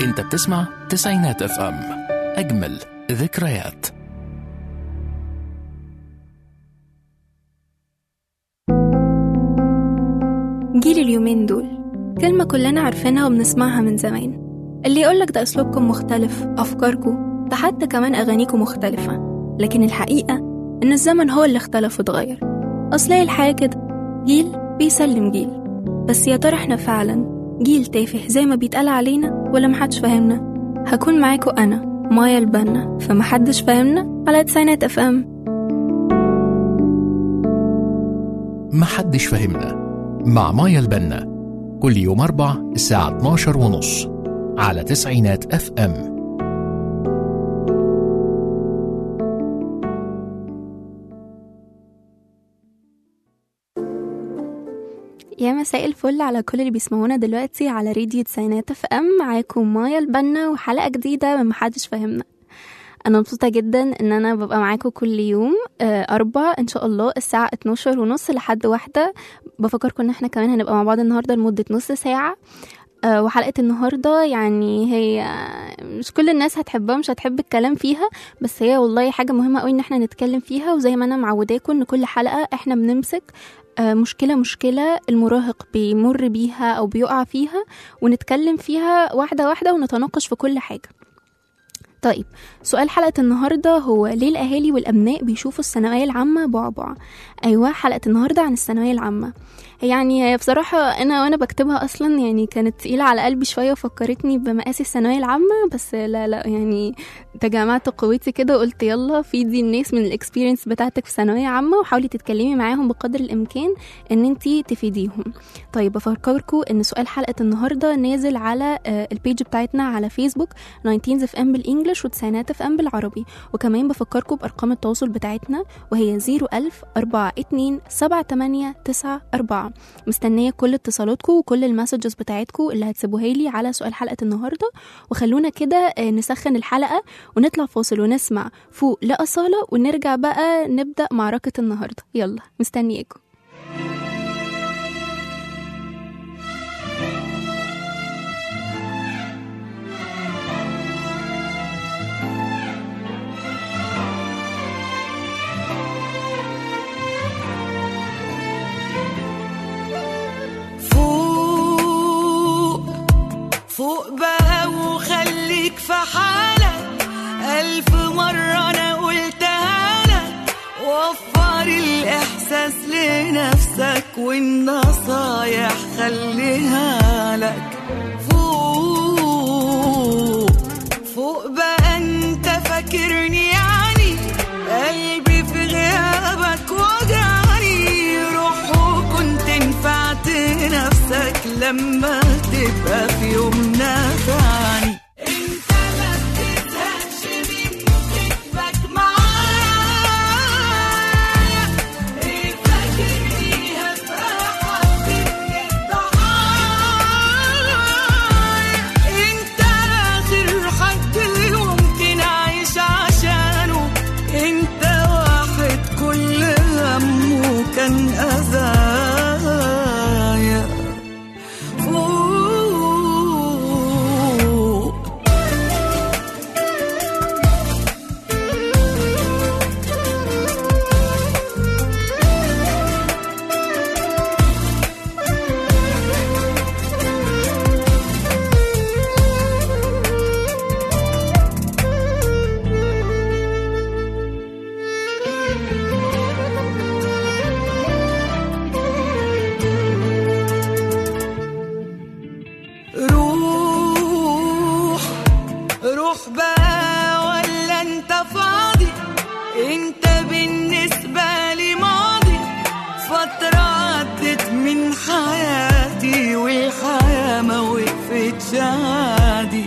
انت بتسمع تسعينات اف ام، اجمل ذكريات. جيل اليومين دول كلمة كلنا عارفينها وبنسمعها من زمان، اللي يقولك ده أسلوبكم مختلف، أفكاركم، ده حتى كمان أغانيكم مختلفة. لكن الحقيقة إن الزمن هو اللي اختلف وتغير. أصل هي الحياة كده، جيل بيسلم جيل. بس يا ترى احنا فعلا جيل تافه زي ما بيتقال علينا ولا محدش فاهمنا؟ هكون معاكم أنا مايا البنا فمحدش فاهمنا على تسعينات اف ام. محدش فاهمنا مع مايا البنا، كل يوم 4 الساعة 12:30 على تسعينات اف ام. يا مساء الفل على كل اللي بيسمعونا دلوقتي على راديو تسعينات اف ام. معاكم مايا البنا وحلقة جديدة من محدش فاهمنا. انا مبسوطة جدا ان انا ببقى معاكم كل يوم 4 ان شاء الله الساعة 12:30 لحد 1. بفكركم ان احنا كمان هنبقى مع بعض النهاردة لمدة نص ساعة. وحلقة النهاردة يعني هي مش كل الناس هتحبها، مش هتحب الكلام فيها، بس هي والله حاجة مهمة قوي ان احنا نتكلم فيها. وزي ما انا معوداكم ان كل حلقة احنا بنمسك مشكلة المراهق بيمر بيها او بيقع فيها ونتكلم فيها واحدة واحدة ونتناقش في كل حاجة. طيب، سؤال حلقة النهاردة هو ليه الأهالي والأبناء بيشوفوا الثانوية العامة بعبع؟ أيوة، حلقة النهاردة عن الثانوية العامة. يعني بصراحة أنا وأنا بكتبها أصلا يعني كانت تقيلة على قلبي شوية وفكرتني بمقاسي الثانوية العامة، بس لا يعني تجمعت قوتي كده وقلت يلا فيدي الناس من الاكسبيرينس بتاعتك في ثانوية عامة وحاولي تتكلمي معاهم بقدر الإمكان إن انتي تفيديهم. طيب، بفكركم إن سؤال حلقة النهاردة نازل على البيج بتاعتنا على فيسبوك 19 اف ام بالإنجلش وتسعينات اف ام بالعربي. وكمان بفكركم بأرقام التواصل بتاعتنا وهي 010427894. مستنية كل اتصالاتكم وكل المسجز بتاعتكم اللي هتسيبوها لي على سؤال حلقة النهاردة. وخلونا كده نسخن الحلقة ونطلع فاصل ونسمع فوق لأصالة ونرجع بقى نبدأ معركة النهاردة. يلا مستنياكم. فوق بقى وخليك في حالك، 1000 مرة أنا قلتها لك. وفر الإحساس لنفسك والنصايح خليها لك. فوق بقى أنت فاكرني يعني قلبي في غيابك وجعني. روح وكنت نفعت نفسك لما تبقى في يوم نافعني. انت ما بتزهقش من كتبك معايا، ايه فاكرني هبقى حبيبني الضحايا. انت اخر حد ممكن اعيش عشانه، انت واحد كل همه كان اذايا. روح بقى ولا انت فاضي؟ انت بالنسبة لي ماضي، فترة عدت من حياتي والحياة ما وقفتش عادي.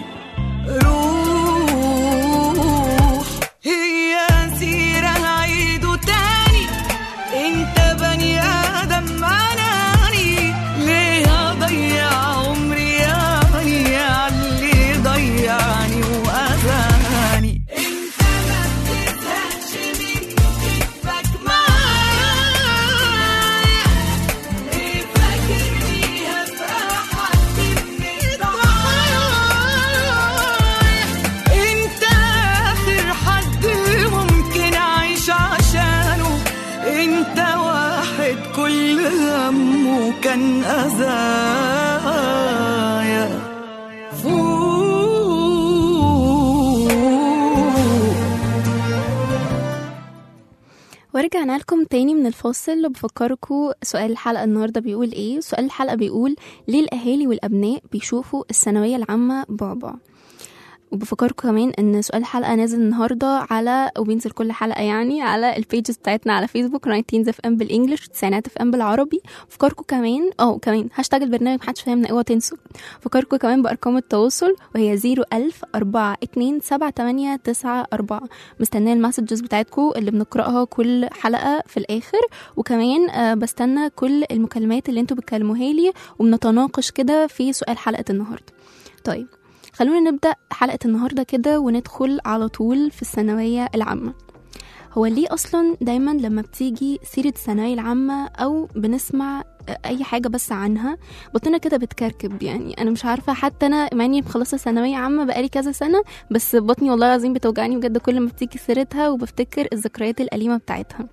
روح هي سيرة هعيده تاني، انت بني آدم أناني. ليه هضيع عمري يعني اللي ضيعني وأذاني؟ كان أذايا. ورجعنا لكم تاني من الفاصل، وبفكركم سؤال الحلقة النهاردة بيقول ايه. سؤال الحلقة بيقول: ليه الأهالي والأبناء بيشوفوا الثانوية العامة بعبع؟ وبفكركم كمان ان سؤال الحلقة نازل النهاردة على، وبينزل كل حلقة يعني، على البيجز بتاعتنا على فيسبوك 19 FM بالانجلش 90 FM بالعربي. فكركم كمان هاشتاج البرنامج محدش فاهمنا، اوعوا تنسوا. فكركم كمان بأرقام التواصل، وهي 010427894. مستنية المسجز بتاعتكم اللي بنقرأها كل حلقة في الآخر، وكمان بستنى كل المكالمات اللي انتوا بتكلموها لي، وبنتناقش كده في سؤال حلقة النهاردة. طيب خلونا نبدأ حلقة النهاردة كده وندخل على طول في الثانوية العامة. هو ليه أصلا دايما لما بتيجي سيرة الثانوية العامة أو بنسمع أي حاجة بس عنها بطننا كده بتكركب؟ يعني أنا مش عارفة، حتى أنا ماني مخلصة ثانوية عامة بقالي كذا سنة، بس بطني والله العظيم بتوجعني بجد كل ما بتيجي سيرتها وبفتكر الذكريات الأليمة بتاعتها.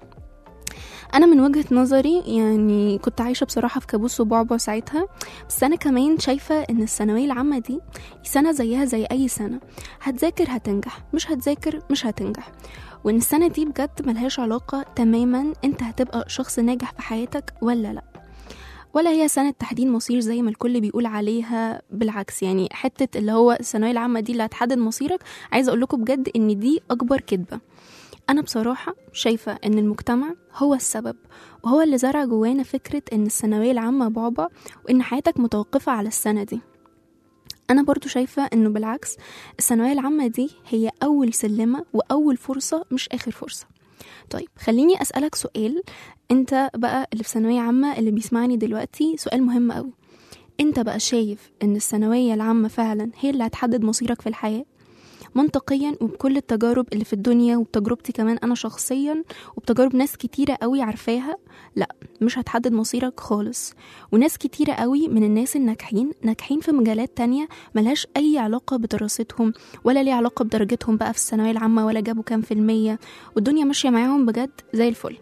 أنا من وجهة نظري يعني كنت عايشة بصراحة في كابوس وبعبع ساعتها، بس أنا كمان شايفة إن الثانوية العامة دي سنة زيها زي أي سنة، هتذاكر هتنجح، مش هتذاكر مش هتنجح. وإن السنة دي بجد ملهاش علاقة تماما أنت هتبقى شخص ناجح في حياتك ولا لأ، ولا هي سنة تحديد مصير زي ما الكل بيقول عليها. بالعكس، يعني حتة اللي هو الثانوية العامة دي اللي هتحدد مصيرك، عايزة أقول لكم بجد إن دي أكبر كذبة. أنا بصراحة شايفة إن المجتمع هو السبب، وهو اللي زرع جوانا فكرة إن الثانوية العامة بعبع، وإن حياتك متوقفة على السنة دي. أنا برضو شايفة إنه بالعكس، الثانوية العامة دي هي أول سلمة وأول فرصة مش آخر فرصة. طيب خليني أسألك سؤال، أنت بقى اللي في ثانوية عامة اللي بيسمعني دلوقتي، سؤال مهم قوي. أنت بقى شايف إن الثانوية العامة فعلا هي اللي هتحدد مصيرك في الحياة؟ منطقيا وبكل التجارب اللي في الدنيا، وبتجربتي كمان أنا شخصيا، وبتجارب ناس كتيرة قوي عارفاها، لا مش هتحدد مصيرك خالص. وناس كتيرة قوي من الناس ناجحين في مجالات تانية ملهاش أي علاقة بدراستهم، ولا ليه علاقة بدرجتهم بقى في الثانوية العامة، ولا جابوا كام في المية، والدنيا ماشية معاهم بجد زي الفل.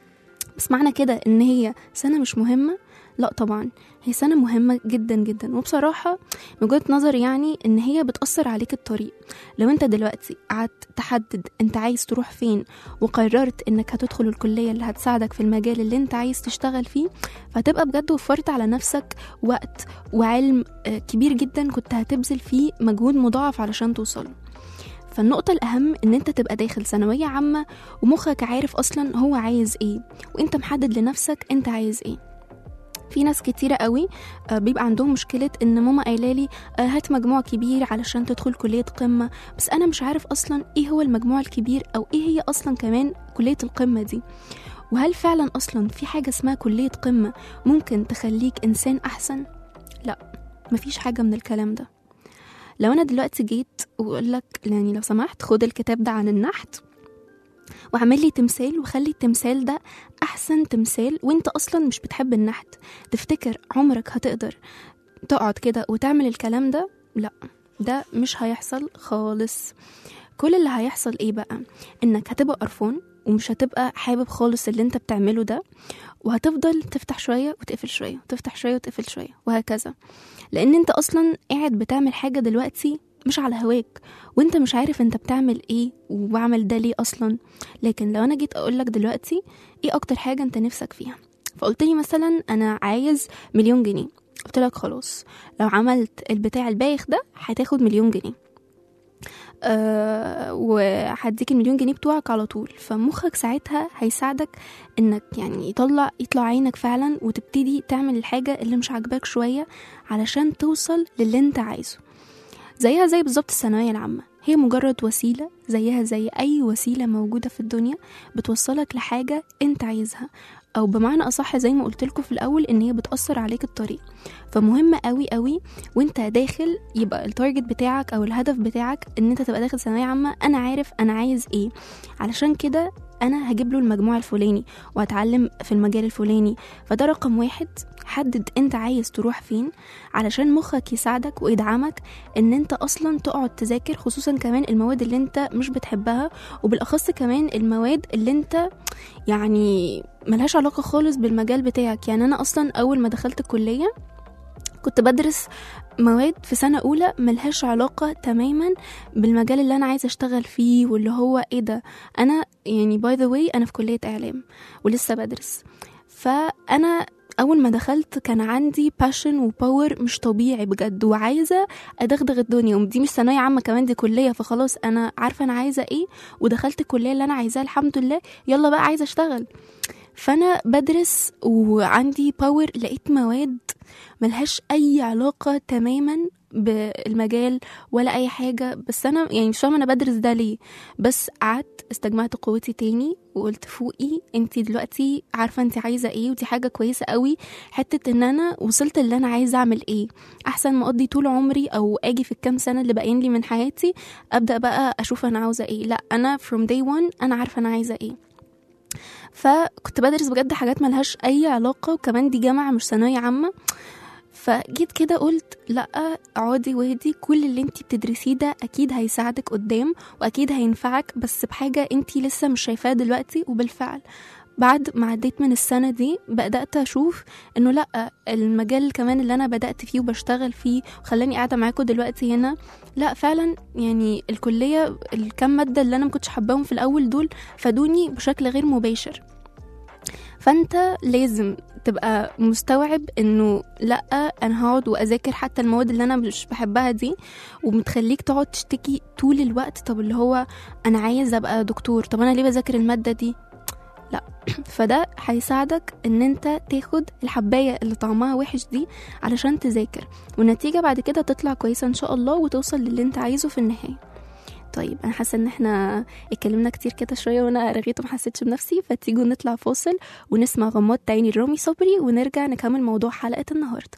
بس معنى كده إن هي سنة مش مهمة؟ لا طبعا، هي سنة مهمة جدا جدا، وبصراحة من وجهة نظري يعني ان هي بتأثر عليك الطريق. لو انت دلوقتي قعدت تحدد انت عايز تروح فين، وقررت انك هتدخل الكلية اللي هتساعدك في المجال اللي انت عايز تشتغل فيه، فهتبقى بجد وفرت على نفسك وقت وعلم كبير جدا كنت هتبذل فيه مجهود مضاعف علشان توصله. فالنقطة الأهم إن أنت تبقى داخل ثانوية عامة ومخك عارف أصلا هو عايز إيه، وأنت محدد لنفسك أنت عايز إيه. في ناس كتيرة قوي بيبقى عندهم مشكلة ان ماما قايلالي هات مجموع كبير علشان تدخل كلية قمة، بس انا مش عارف اصلا ايه هو المجموع الكبير، او ايه هي اصلا كمان كلية القمة دي، وهل فعلا اصلا في حاجة اسمها كلية قمة ممكن تخليك انسان احسن؟ لا، مفيش حاجة من الكلام ده. لو انا دلوقتي جيت وقولك يعني لو سمحت خد الكتاب ده عن النحت وعمل لي تمثال، وخلي التمثال ده احسن تمثال، وانت اصلا مش بتحب النحت، تفتكر عمرك هتقدر تقعد كده وتعمل الكلام ده؟ لا، ده مش هيحصل خالص. كل اللي هيحصل ايه بقى؟ انك هتبقى قرفان ومش هتبقى حابب خالص اللي انت بتعمله ده، وهتفضل تفتح شوية وتقفل شوية، وتفتح شوية وتقفل شوية، وهكذا. لان انت اصلا قاعد بتعمل حاجة دلوقتي مش على هواك، وانت مش عارف انت بتعمل ايه وبعمل ده ليه اصلا. لكن لو انا جيت اقولك دلوقتي ايه اكتر حاجة انت نفسك فيها، فقلت لي مثلا انا عايز 1,000,000 جنيه، قلت لك خلاص لو عملت البتاع البايخ ده هتاخد 1,000,000 جنيه، وهديك 1,000,000 جنيه بتوعك على طول. فمخك ساعتها هيساعدك انك يعني يطلع عينك فعلا، وتبتدي تعمل الحاجة اللي مش عاجباك شوية علشان توصل للي انت عايزه. زيها زي بالظبط الثانوية العامة، هي مجرد وسيلة زيها زي أي وسيلة موجودة في الدنيا بتوصلك لحاجة انت عايزها، أو بمعنى أصح زي ما قلت لكم في الأول إن هي بتأثر عليك الطريق. فمهم قوي قوي وانت داخل يبقى التارجت بتاعك أو الهدف بتاعك إن انت تبقى داخل ثانوية عامة أنا عارف أنا عايز إيه. علشان كده انا هجيب له المجموع الفلاني وهتعلم في المجال الفلاني. فده رقم 1. حدد انت عايز تروح فين علشان مخك يساعدك ويدعمك ان انت اصلا تقعد تذاكر، خصوصا كمان المواد اللي انت مش بتحبها، وبالاخص كمان المواد اللي انت يعني ملهاش علاقة خالص بالمجال بتاعك. يعني انا اصلا اول ما دخلت الكلية كنت بدرس مواد في سنة أولى ملهاش علاقة تماما بالمجال اللي أنا عايزة أشتغل فيه، واللي هو إيه ده، أنا يعني باي ذا واي أنا في كلية إعلام ولسه بدرس. فأنا أول ما دخلت كان عندي باشن وباور مش طبيعي بجد، وعايزة أدغدغ الدنيا، ودي مش ثانوية عامة كمان، دي كلية، فخلاص أنا عارفة أنا عايزة إيه، ودخلت الكلية اللي أنا عايزاها الحمد لله، يلا بقى عايزة أشتغل. فأنا بدرس وعندي باور، لقيت مواد ملهاش أي علاقة تماما بالمجال ولا أي حاجة، بس أنا يعني مش فاهمة أنا بدرس ده ليه. بس قعدت استجمعت قوتي تاني وقلت فوقي، انتي دلوقتي عارفة انتي عايزة ايه، ودي حاجة كويسة قوي، حتة ان انا وصلت اللي انا عايزة اعمل ايه، احسن ما اقضي طول عمري او اجي في الكام سنة اللي باقين لي من حياتي ابدأ بقى اشوف انا عاوزة ايه. لا، انا from day one انا عارفة انا عايزة ايه. فكنت بدرس بجد حاجات ملهاش اي علاقة، وكمان دي جامعة مش ثانوية عامة. فجيت كده قلت لا، اقعدي وهدي، كل اللي انتي بتدرسيه ده اكيد هيساعدك قدام واكيد هينفعك، بس بحاجة انتي لسه مش شايفاها دلوقتي. وبالفعل بعد ما عديت من السنة دي بدأت أشوف إنه لأ، المجال كمان اللي أنا بدأت فيه وبشتغل فيه وخلاني قاعدة معاكم دلوقتي هنا، لأ فعلا يعني الكلية الكام مادة اللي أنا مكنتش حباهم في الأول دول فادوني بشكل غير مباشر. فأنت لازم تبقى مستوعب إنه لأ، أنا هقعد وأذاكر حتى المواد اللي أنا مش بحبها دي، ومتخليك تقعد تشتكي طول الوقت. طب اللي هو أنا عايز أبقى دكتور، طب أنا ليه بذاكر المادة دي؟ لا. فده هيساعدك ان انت تاخد الحباية اللي طعمها وحش دي علشان تذاكر، والنتيجة بعد كده تطلع كويسة ان شاء الله، وتوصل للي انت عايزه في النهاية. طيب انا حاسة ان احنا اتكلمنا كتير كده شوية وانا رغيت ومحسيتش بنفسي، فتيجوا نطلع فاصل ونسمع غموض عيني رامي صبري، ونرجع نكمل موضوع حلقة النهاردة.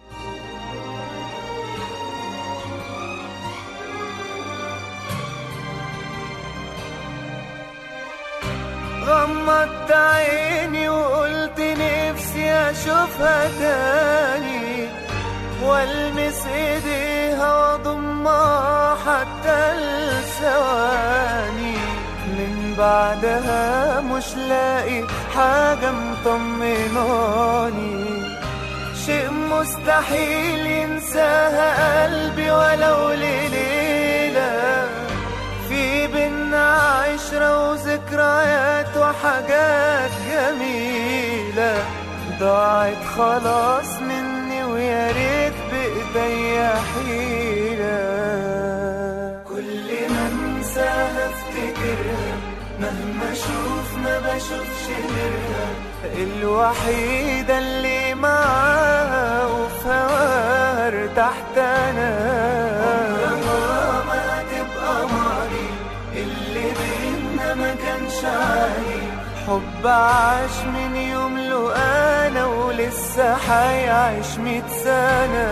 غمضت عيني وقلت نفسي اشوفها تاني، والمس ايديها واضمها حتى الثواني. من بعدها مش لاقي حاجة مطمناني، شيء مستحيل ينساها قلبي ولو لليلة. في بينا عشرة وذكريات وحاجات جميلة ضاعت خلاص مني، ويا ريت بإيديا حيلة. كل ما انساها افتكرها، مهما اشوف ما بشوفش غيرها، الوحيدة اللي معاها وفي هواها ارتحت انا. عمرها ما تبقى ماضي، اللي بينا ما كانش عادي، حب عاش من يوم له انا، ولسه حيعيش 100 سنة.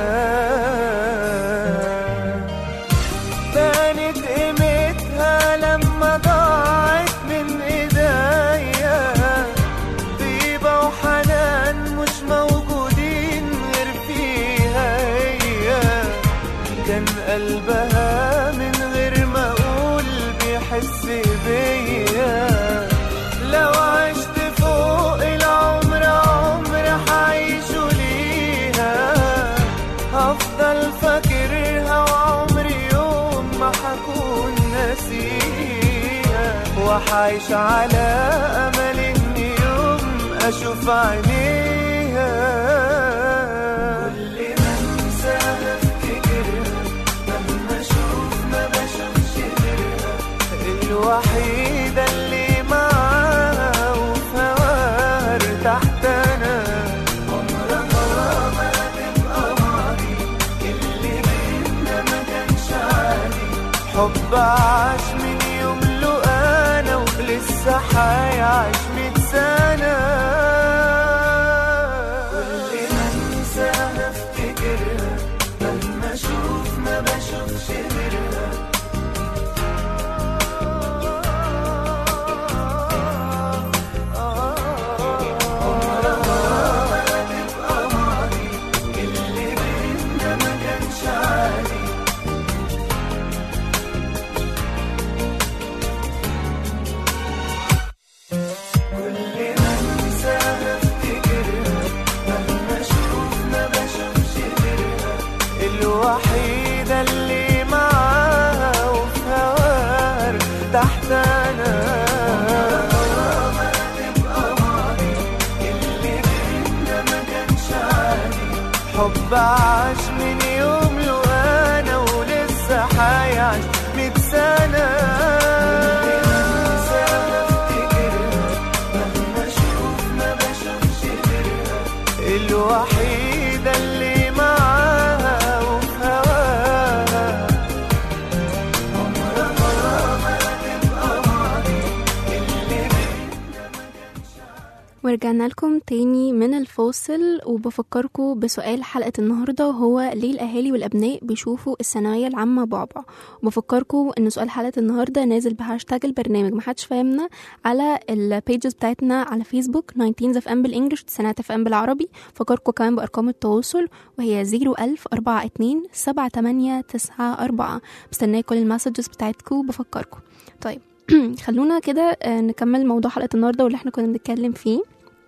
بانت قيمتها لما ضاعت من ايديا، طيبة وحنان مش موجودين غير فيها هي. كان قلبها من غير ما اقول بيحس بيا. لو عشت فوق العمر عمر حعيشه ليها، هفضل فاكرها وعمري يوم ما حكون ناسيها، وحعيش على امل ان يوم اشوف عينيها. كل ما انساها افتكرها، مهما اشوف ما بشوفش غيرها، الوحيدة اللي معاها وفي هواها ارتحت انا. عمرها ما تبقى ماضي، اللي بينا ما كانش عادي، حب عاش من يوم له انا، ولسه حيعيش 100 سنة. كل ما انساها افتكرها، مهما اشوف ما بشوفش غيرها. الحب عاش من يوم له انا ولسه حيعيش 100 سنة. الوحيدة اللي معاها وفي هواها عمرها ما تبقى ماضي اللي ورجعنا لكم تاني من الفاصل، وبفكركم بسؤال حلقة النهاردة وهو ليه الأهالي والأبناء بيشوفوا الثانوية العامة بعبع. وبفكركم إن سؤال حلقة النهاردة نازل بهاشتاج البرنامج محدش فاهمنا على البيجز بتاعتنا على فيسبوك 19 FM بالإنجلش 9 FM بالعربي. فكركم كمان بأرقام التواصل وهي 010427894. بستنى كل المسجز بتاعتكم. بفكركم طيب خلونا كده نكمل موضوع حلقة النهاردة واللي احنا كنا بنتكلم فيه.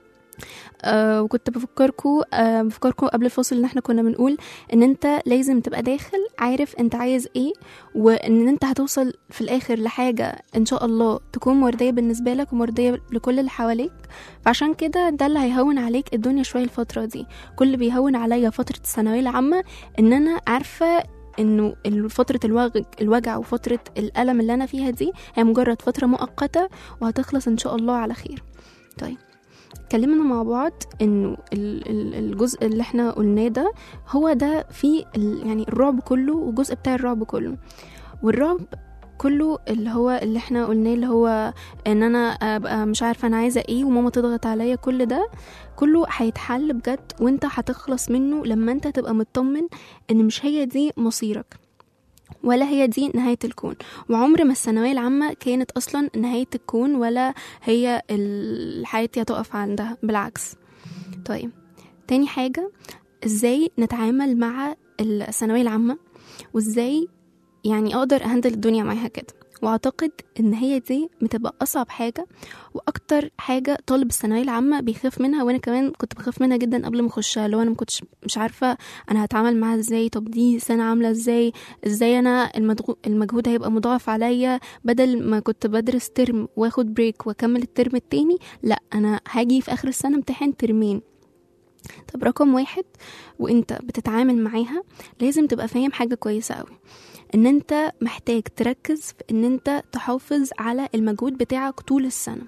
وكنت بفكركم قبل الفاصل ان احنا كنا بنقول ان انت لازم تبقى داخل عارف انت عايز ايه، وان انت هتوصل في الاخر لحاجة ان شاء الله تكون مرضية بالنسبة لك ومرضية لكل اللي حواليك. فعشان كده ده اللي هيهون عليك الدنيا شوية الفترة دي. كل اللي بيهون عليا فترة الثانوية العامة ان انا عارفة انه فترة الوجع وفترة الألم اللي انا فيها دي هي مجرد فترة مؤقتة وهتخلص ان شاء الله على خير. طيب اتكلمنا مع بعض انه الجزء اللي احنا قلناه ده هو ده فيه يعني الرعب كله والجزء بتاع الرعب كله. والرعب كله اللي هو اللي احنا قلناه اللي هو ان انا ابقى مش عارفه انا عايزه ايه وماما تضغط عليا، كل ده كله هيتحل بجد وانت هتخلص منه لما انت تبقى مطمن ان مش هي دي مصيرك ولا هي دي نهاية الكون. وعمر ما الثانوية العامة كانت أصلا نهاية الكون ولا هي الحياة هتقف عندها، بالعكس. طيب تاني حاجة، ازاي نتعامل مع الثانوية العامة وازاي يعني أقدر أهندل الدنيا معاها كده. واعتقد ان هي دي بتبقى اصعب حاجه واكتر حاجه طالب الثانويه العامه بيخاف منها، وانا كمان كنت بخاف منها جدا قبل ما اخشها. لو انا مش عارفه انا هتعامل معاها ازاي، طب دي سنه عامله ازاي انا المجهود هيبقى مضاعف عليا، بدل ما كنت بدرس ترم واخد بريك واكمل الترم التاني، لا انا هاجي في اخر السنه امتحان ترمين. طب رقم 1 وانت بتتعامل معاها لازم تبقى فاهم حاجه كويسه قوي، ان انت محتاج تركز في ان انت تحافظ على المجهود بتاعك طول السنة.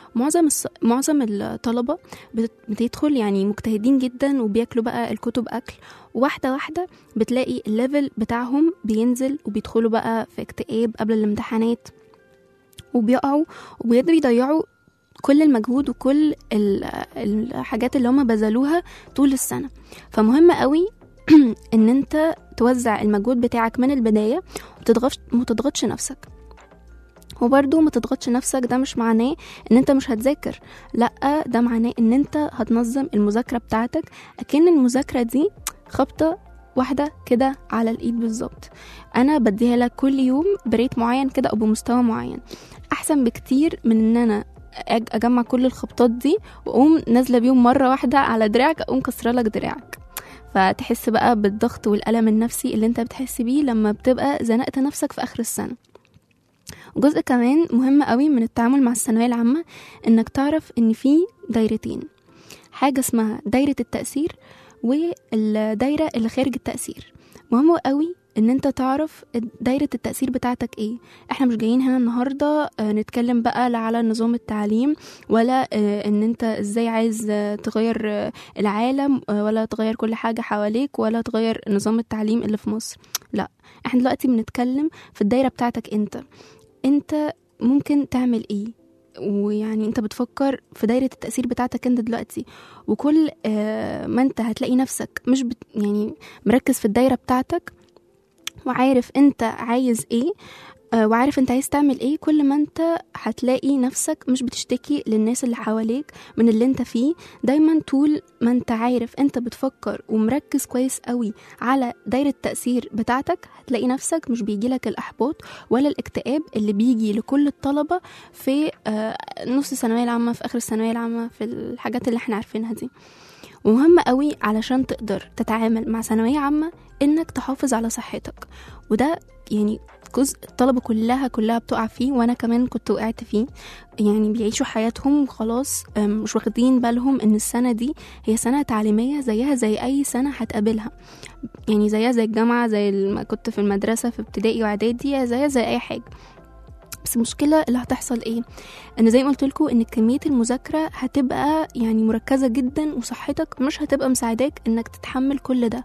معظم الطلبة بتدخل يعني مجتهدين جدا وبياكلوا بقى الكتب اكل، واحدة واحدة بتلاقي الليفل بتاعهم بينزل وبيدخلوا بقى في اكتئاب قبل الامتحانات وبيقعوا وبيقدروا يضيعوا كل المجهود وكل الحاجات اللي هم بذلوها طول السنة. فمهم قوي ان انت توزع المجهود بتاعك من البداية ومتضغطش نفسك. وبرضو ما تضغطش نفسك ده مش معناه ان انت مش هتذاكر، لا ده معناه ان انت هتنظم المذاكرة بتاعتك، اكن المذاكرة دي خبطة واحدة كده على الايد بالظبط. انا بديها لك كل يوم بريت معين كده او بمستوى معين، احسن بكتير من ان انا اجمع كل الخبطات دي واقوم نازلة بيهم مرة واحدة على دراعك، اقوم كسرة لك دراعك، فتحس بقى بالضغط والألم النفسي اللي انت بتحس بيه لما بتبقى زنقت نفسك في آخر السنة. وجزء كمان مهم قوي من التعامل مع الثانوية العامة انك تعرف ان في دايرتين، حاجة اسمها دايرة التأثير والدايرة اللي خارج التأثير. مهم قوي ان انت تعرف دايرة التأثير بتاعتك ايه. احنا مش جايين هنا النهاردة نتكلم بقى لا على نظام التعليم ولا ان انت ازاي عايز تغير العالم ولا تغير كل حاجة حواليك ولا تغير نظام التعليم اللي في مصر، لا احنا دلوقتي بنتكلم في الدايرة بتاعتك انت ممكن تعمل ايه، ويعني انت بتفكر في دايرة التأثير بتاعتك انت دلوقتي. وكل ما انت هتلاقي نفسك مش يعني مركز في الدايرة بتاعتك وعارف انت عايز ايه وعارف انت عايز تعمل ايه، كل ما انت هتلاقي نفسك مش بتشتكي للناس اللي حواليك من اللي انت فيه. دايما طول ما انت عارف انت بتفكر ومركز كويس قوي على دايرة التأثير بتاعتك، هتلاقي نفسك مش بيجيلك الأحباط ولا الاكتئاب اللي بيجي لكل الطلبة في نص الثانوية العامة، في آخر الثانوية العامة، في الحاجات اللي احنا عارفينها دي. ومهم قوي علشان تقدر تتعامل مع ثانوية عامة انك تحافظ على صحتك. وده يعني جزء الطلبة كلها بتقع فيه، وانا كمان كنت وقعت فيه. يعني بيعيشوا حياتهم وخلاص مش واخدين بالهم ان السنة دي هي سنة تعليمية زيها زي اي سنة هتقابلها، يعني زيها زي الجامعة، زي ما كنت في المدرسة في ابتدائي واعدادي، زيها زي اي حاجة. بس المشكلة اللي هتحصل ايه؟ ان زي ما قلت لكم ان كمية المذاكرة هتبقى يعني مركزة جدا، وصحتك مش هتبقى مساعداك انك تتحمل كل ده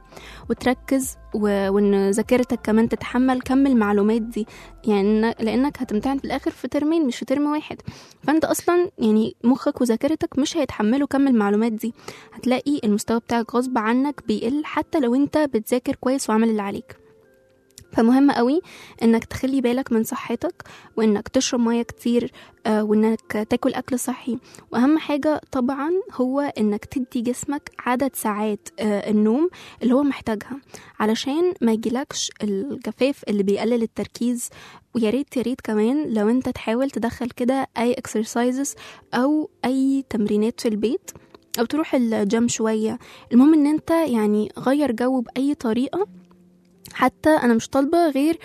وتركز وان ذاكرتك كمان تتحمل كم المعلومات دي، يعني لانك هتمتحن في الاخر في ترمين مش في ترم واحد. فانت اصلا يعني مخك وذاكرتك مش هيتحملوا كم المعلومات دي، هتلاقي المستوى بتاعك غصب عنك بيقل حتى لو انت بتذاكر كويس وعمل اللي عليك. فمهم قوي انك تخلي بالك من صحتك، وانك تشرب ميه كتير، وانك تاكل اكل صحي. واهم حاجة طبعا هو انك تدي جسمك عدد ساعات النوم اللي هو محتاجها، علشان ما يجيلكش الجفاف اللي بيقلل التركيز. ويا ريت كمان لو انت تحاول تدخل كده اي exercises او اي تمرينات في البيت، او تروح الجيم شوية. المهم ان انت يعني غير جو بأي طريقة، حتى أنا مش طالبة غير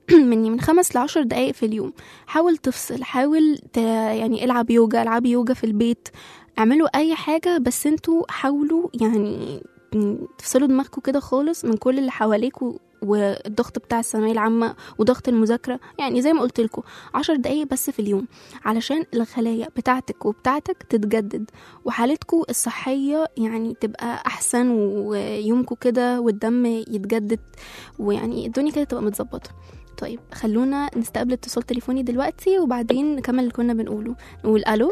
من 5 ل10 دقايق في اليوم. حاول تفصل، حاول يعني العب يوجا في البيت، اعملوا أي حاجة، بس انتوا حاولوا يعني تفصلوا دماغكم كده خالص من كل اللي حواليكوا والضغط بتاع الثانوية العامة وضغط المذاكرة. يعني زي ما قلت لكم 10 دقايق بس في اليوم، علشان الخلايا بتاعتك وبتاعتك تتجدد، وحالتكم الصحية يعني تبقى أحسن، ويومكم كده والدم يتجدد، ويعني الدنيا كده تبقى متظبطة. طيب خلونا نستقبل اتصال تليفوني دلوقتي، وبعدين نكمل اللي كنا بنقوله. نقول ألو.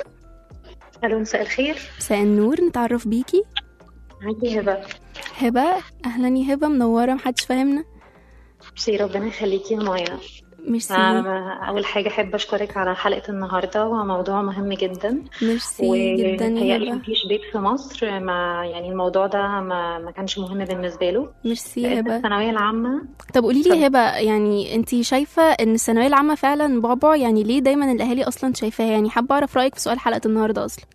ألو، مساء الخير. مساء النور، نتعرف بيكي. معاكي هبة. هبة، أهلا يا هبة، منورة، محدش فاهمنا. ميرسي، ربنا يخليكي يا مايا. ميرسي. أول حاجة أحب أشكرك على حلقة النهاردة، وموضوع مهم جدا. ميرسي جدا يا هبة. مفيش بيت في مصر ما يعني الموضوع ده ما كانش مهم بالنسبة له. ميرسي يا هبة. الثانوية العامة. طب قولي لي هبة، يعني انتي شايفة ان الثانوية العامة فعلا بعبع؟ يعني ليه دايما الأهالي أصلا شايفاها؟ يعني حابة أعرف رأيك في سؤال حلقة النهاردة أصلا.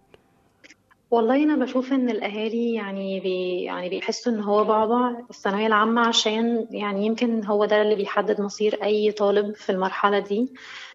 والله أنا بشوف إن الأهالي يعني بيحسوا إن هو بعبع الثانوية العامة، عشان يعني يمكن هو ده اللي بيحدد مصير أي طالب في المرحلة دي.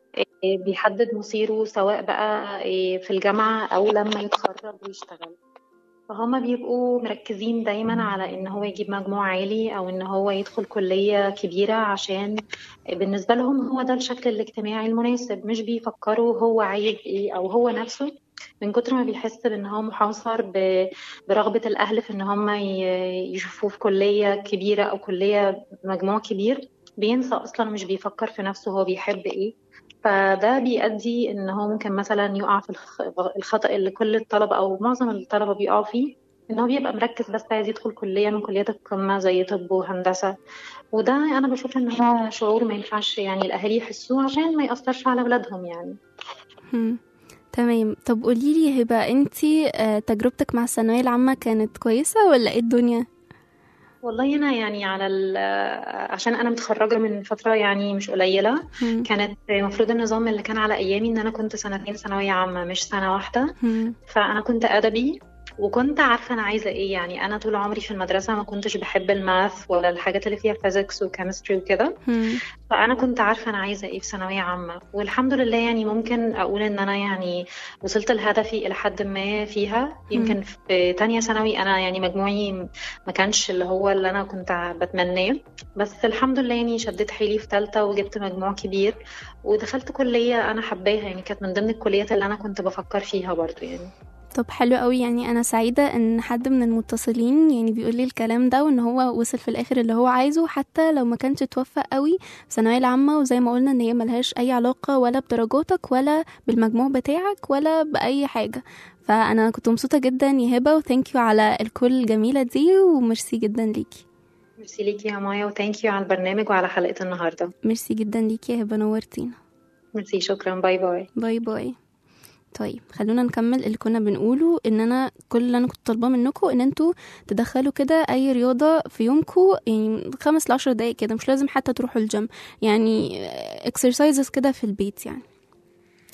بيحدد مصيره سواء بقى في الجامعة أو لما يتخرج ويشتغل. فهما بيبقوا مركزين دايما على إن هو يجيب مجموع عالي، أو إن هو يدخل كلية كبيرة، عشان بالنسبة لهم هو ده الشكل الاجتماعي المناسب. مش بيفكروا هو عايز إيه، أو هو نفسه من كتر ما بيحس بان هو محاصر برغبة الاهل في ان هم يشوفوه في كلية كبيرة او كلية مجموع كبير، بينسى اصلا، مش بيفكر في نفسه هو بيحب ايه. فده بيؤدي ان هو ممكن مثلا يقع في الخطأ اللي كل الطلبة او معظم الطلبة بيقعوا فيه، ان هو بيبقى مركز بس عايز يدخل كلية من كليات القمة زي طب وهندسة. وده انا بشوف ان هو شعور ما ينفعش يعني الاهالي يحسوه، عشان ما يأثرش على اولادهم يعني. تمام. طب قوليلي يا هبة، انتي تجربتك مع الثانوية العامة كانت كويسة ولا ايه الدنيا؟ والله أنا يعني عشان أنا متخرجة من فترة يعني مش قليلة. كانت المفروض النظام اللي كان على أيامي إن أنا كنت 2 ثانوية عامة مش سنة واحدة. فأنا كنت أدبي، وكنت عارفة أنا عايزة إيه. يعني أنا طول عمري في المدرسة ما كنتش بحب الماث ولا الحاجات اللي فيها فيزيكس وكيمستري وكده. فأنا كنت عارفة أنا عايزة إيه في ثانوية عامة، والحمد لله يعني ممكن أقول إن أنا يعني وصلت لهدفي إلى حد ما فيها. يمكن في تانية ثانوي أنا يعني مجموعي ما كانش اللي هو اللي أنا كنت بتمناه، بس الحمد لله يعني شديت حيلي في تالتة وجبت مجموع كبير ودخلت كلية أنا حباها. يعني كانت من ضمن الكليات اللي أنا كنت بفكر فيها برضو يعني. طب حلو قوي. يعني انا سعيدة ان حد من المتصلين يعني بيقول لي الكلام ده، وان هو وصل في الاخر اللي هو عايزه، حتى لو ما كانش توفق قوي في الثانويه العامه. وزي ما قلنا ان هي ملهاش اي علاقة ولا بدرجاتك ولا بالمجموع بتاعك ولا باي حاجة. فانا كنت مبسوطة جدا يا هبة، وثانك يو على الكل الجميلة دي، وميرسي جدا ليكي. ميرسي ليكي يا مايا، وثانك يو على البرنامج وعلى حلقة النهاردة. ميرسي جدا ليكي يا هبة، نورتينا. ميرسي، شكرا، باي باي. باي باي. طيب خلونا نكمل اللي كنا بنقوله. ان انا كل اللي انا كنت طالباه منكم ان انتوا تدخلوا كده اي رياضة في يومكم، يعني 5 ل10 دقايق كده، مش لازم حتى تروحوا الجيم، يعني exercises كده في البيت يعني.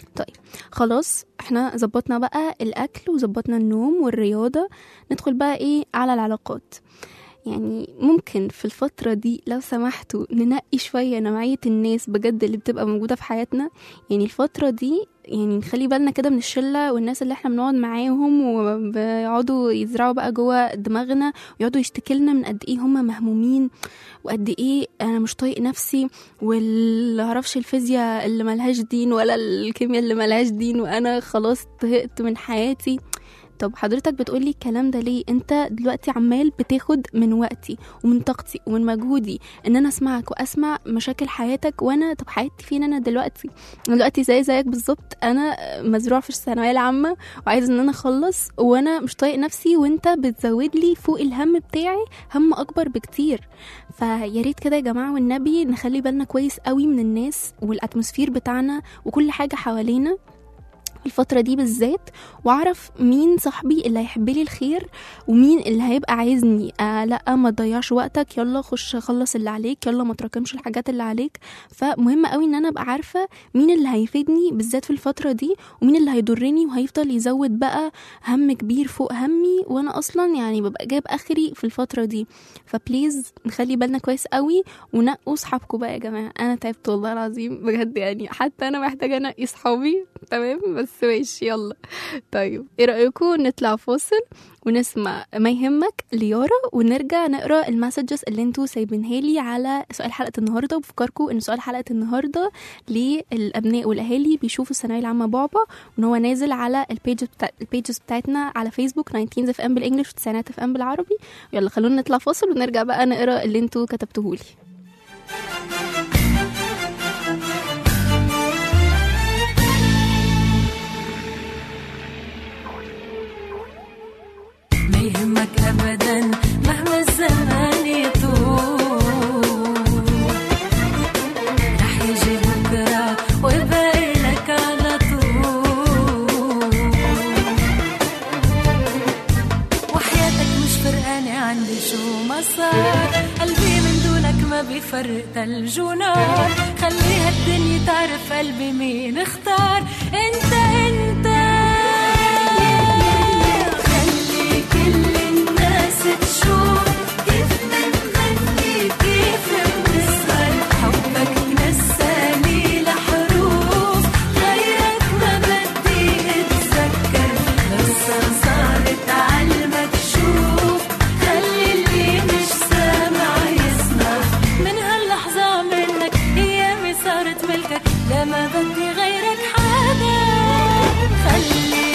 طيب خلاص احنا زبطنا بقى الاكل وزبطنا النوم والرياضة، ندخل بقى ايه على العلاقات. يعني ممكن في الفترة دي لو سمحتوا ننقي شوية نوعية الناس بجد اللي بتبقى موجودة في حياتنا. يعني الفترة دي يعني نخلي بالنا كده من الشلة والناس اللي احنا بنقعد معاهم وبيقعدوا يزرعوا بقى جوه دماغنا ويقعدوا يشتكي لنا من قد ايه هم مهمومين وقد ايه انا مش طايق نفسي، واللي عرفش الفيزياء اللي ملهاش دين ولا الكيمياء اللي ملهاش دين وانا خلاص طهقت من حياتي. طب حضرتك بتقولي الكلام ده ليه؟ انت دلوقتي عمال بتاخد من وقتي ومن طاقتي ومن مجهودي ان انا اسمعك واسمع مشاكل حياتك، وانا طب حياتي فين انا دلوقتي زيك بالظبط. انا مزروع في الثانويه العامه وعايز ان انا اخلص وانا مش طايق نفسي، وانت بتزود لي فوق الهم بتاعي هم اكبر بكتير. فيا ريت كده يا جماعه والنبي نخلي بالنا كويس قوي من الناس والاتموسفير بتاعنا وكل حاجه حوالينا الفترة دي بالذات، واعرف مين صاحبي اللي هيحب لي الخير ومين اللي هيبقى عايزني لا ما تضيعش وقتك، يلا خش خلص اللي عليك، يلا ما تراكمش الحاجات اللي عليك. فمهم قوي ان انا ابقى عارفة مين اللي هيفيدني بالذات في الفترة دي ومين اللي هيضرني وهيفضل يزود بقى هم كبير فوق همي وانا اصلا يعني ببقى جايب اخري في الفترة دي. فبليز نخلي بالنا كويس قوي ونقوا صحابكم بقى يا جماعة. انا تعبت والله العظيم بجد، يعني حتى انا محتاجة انقي صحابي. تمام بس ماشي يلا. طيب ايه رأيكم نطلع فاصل ونسمع ما يهمك ليارا ونرجع نقرأ المسجز اللي انتوا سايبينها لي على سؤال حلقة النهاردة. وبفكركم ان سؤال حلقة النهاردة للأبناء والأهالي بيشوفوا الثانوية العامة بعبع، وان هو نازل على البيجز بتاعتنا على فيسبوك 19 FM بالانجلش و9 FM بالعربي. يلا خلونا نطلع فاصل ونرجع بقى نقرأ اللي انتوا كتبتوهولي. يهمك أبدا مهما الزمان يطول، رح يجي بكرة ويبقى لك على طول، وحياتك مش فرقانة عندي شو ما صار، قلبي من دونك ما بيفرق ثلج ونار، خليها الدنيا تعرف قلبي مين اختار. انت كل الناس تشوف كيف منغني كيف بنسهر، حبك نساني لحروف غيرك ما بدي اتذكر، لسه صارت عالمك شوف خلي اللي مش سامع يسمع، من هاللحظة منك ايامي صارت ملكك، لا ما بدي غيرك حدا، خلي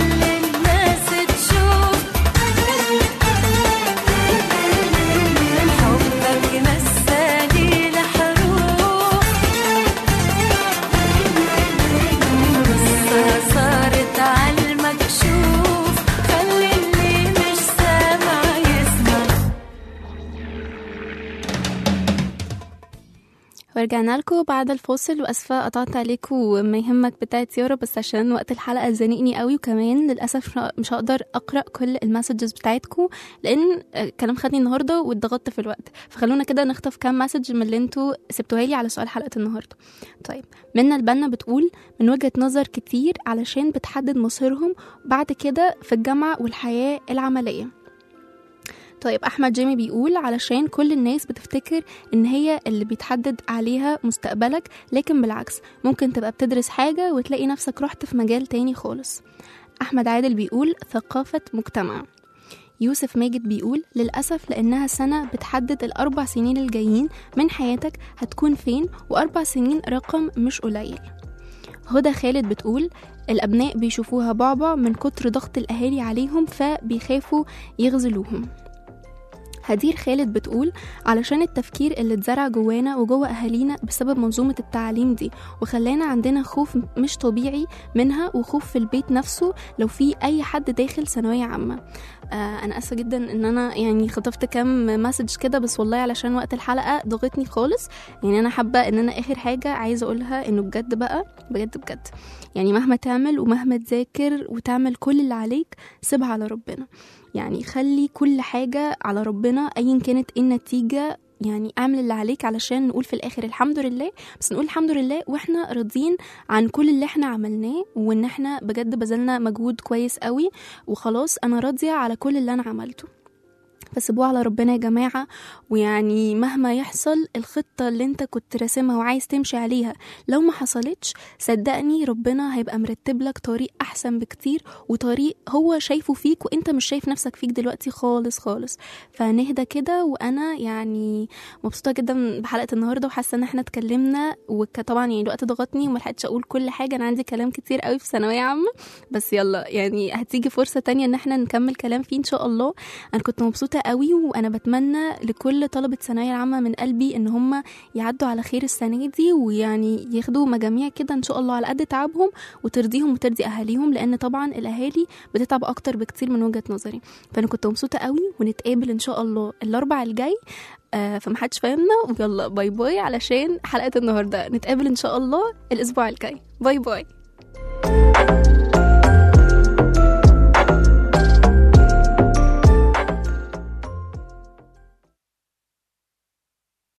ورجعنا لكم بعد الفاصل. واسفه قطعت عليكم ما يهمك بتاعت يارا، بس عشان وقت الحلقه زنقني قوي، وكمان للاسف مش هقدر اقرا كل المسجز بتاعتكم لان كلام خدني النهارده واتضغطت في الوقت. فخلونا كده نخطف كام مسج من اللي انتوا سبتوها لي على سؤال حلقه النهارده. طيب منى البنا بتقول من وجهه نظر كتير علشان بتحدد مصيرهم بعد كده في الجامعه والحياه العمليه. طيب أحمد جيمي بيقول علشان كل الناس بتفتكر إن هي اللي بيتحدد عليها مستقبلك، لكن بالعكس ممكن تبقى بتدرس حاجة وتلاقي نفسك رحت في مجال تاني خالص. أحمد عادل بيقول ثقافة مجتمع. يوسف ماجد بيقول للأسف لأنها سنة بتحدد ال4 سنين الجايين من حياتك هتكون فين، و4 سنين رقم مش قليل. هدى خالد بتقول الأبناء بيشوفوها بعبع من كتر ضغط الأهالي عليهم فبيخافوا يغزلوهم. هدير خالد بتقول علشان التفكير اللي اتزرع جوانا وجوا أهالينا بسبب منظومة التعليم دي، وخلانا عندنا خوف مش طبيعي منها، وخوف في البيت نفسه لو في أي حد داخل ثانوية عامة. أنا أسفة جدا إن أنا يعني خطفت كام مسج كده، بس والله علشان وقت الحلقة ضغطني خالص. يعني أنا حابة إن أنا آخر حاجة عايزة أقولها إنه بجد بقى بجد يعني مهما تعمل ومهما تذاكر وتعمل كل اللي عليك سيبها على ربنا. يعني خلي كل حاجة على ربنا أيا كانت النتيجة يعني اعمل اللي عليك علشان نقول في الاخر الحمد لله، بس نقول الحمد لله واحنا راضيين عن كل اللي احنا عملناه، وان احنا بجد بذلنا مجهود كويس قوي، وخلاص انا راضية على كل اللي انا عملته. فسيبوه على ربنا يا جماعة. ويعني مهما يحصل الخطة اللي انت كنت راسمها وعايز تمشي عليها لو ما حصلتش، صدقني ربنا هيبقى مرتب لك طريق احسن بكتير، وطريق هو شايفه فيك وانت مش شايف نفسك فيك دلوقتي خالص خالص. فنهدى كده. وانا يعني مبسوطة جدا بحلقة النهاردة، وحاسة ان احنا اتكلمنا، وطبعا يعني الوقت ضغطني وما لحقتش اقول كل حاجة، انا عندي كلام كتير قوي في ثانوية عامة، بس يلا يعني هتيجي فرصة تانية ان احنا نكمل كلام فيه ان شاء الله. انا كنت مبسوطة قوي، وانا بتمنى لكل طلبة ثانوية العامة من قلبي ان هم يعدوا على خير السنة دي، ويعني ياخدوا مجاميع كده ان شاء الله على قد تعبهم وترضيهم وترضي اهاليهم، لان طبعا الاهالي بتتعب اكتر بكتير من وجهة نظري. فانا كنت مبسوطة قوي، ونتقابل ان شاء الله الاربع الجاي. فمحدش فاهمنا، ويلا باي باي علشان حلقة النهاردة. نتقابل ان شاء الله الاسبوع الجاي. باي باي.